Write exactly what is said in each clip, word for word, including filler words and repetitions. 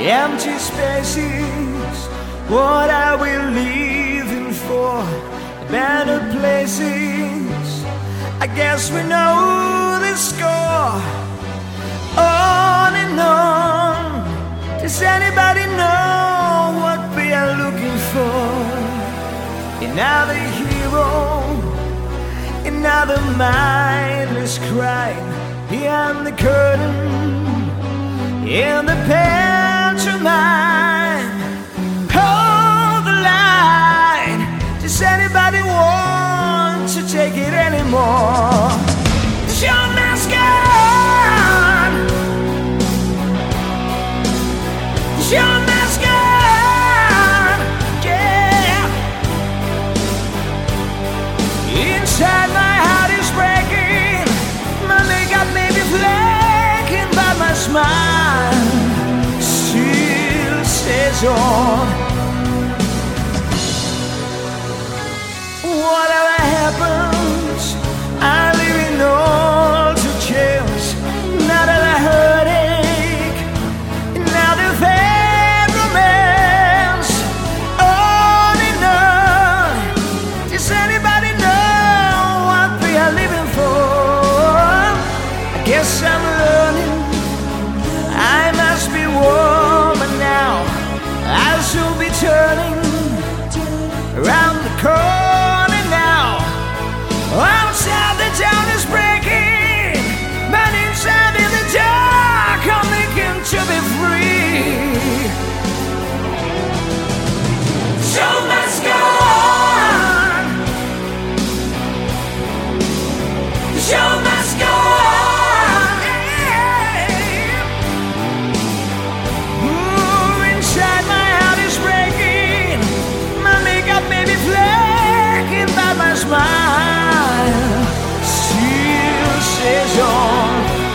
Empty spaces, what are we leaving for? Better places, I guess we know the score. On and on, does anybody know what we are looking for? Another hero, another mindless crime behind the curtain. In the pantomime, hold the line. Does anybody want to take it anymore? Show mask on. Show mask on. Yeah. Inside my heart is breaking. My makeup may be flaking, but my smile stays on. Whatever happens, I leave it all to chance. Now that I heartache, now the fade romance. On and on. Does anybody know what we are living for? I guess I'm learning I must be warmer now. I should be turning around the corner now. Outside the town is breaking, but inside in the dark I'm looking to be free. Show must go on. Show must go on. Ooh, inside my heart is breaking. My makeup may be flaking, but my smile still stays on.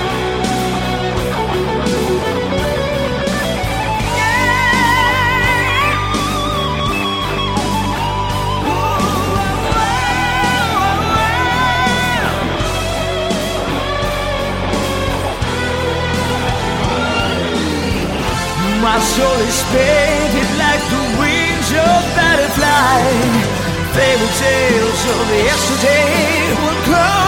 My soul is painted like the wings of butterfly. Fairy tales of yesterday will close.